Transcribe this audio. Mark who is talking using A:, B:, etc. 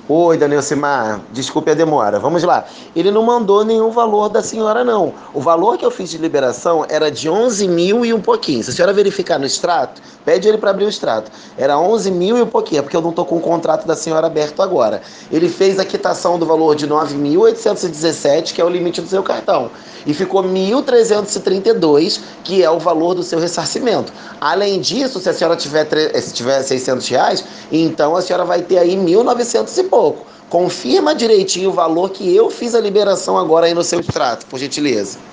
A: Oi, Dona Elcimar, desculpe a demora. Vamos lá. Ele não mandou nenhum valor da senhora, não. O valor que eu fiz de liberação era de 11 mil e um pouquinho. Se a senhora verificar no extrato, pede ele para abrir o extrato. Era 11 mil e um pouquinho, é porque eu não estou com o contrato da senhora aberto agora. Ele fez a quitação do valor de 9.817, que é o limite do seu cartão. E ficou 1.332, que é o valor do seu ressarcimento. Além disso, se a senhora se tiver R$ 600, então a senhora vai ter aí 1.900 e pouco. Confirma direitinho o valor que eu fiz a liberação agora aí no seu extrato, por gentileza.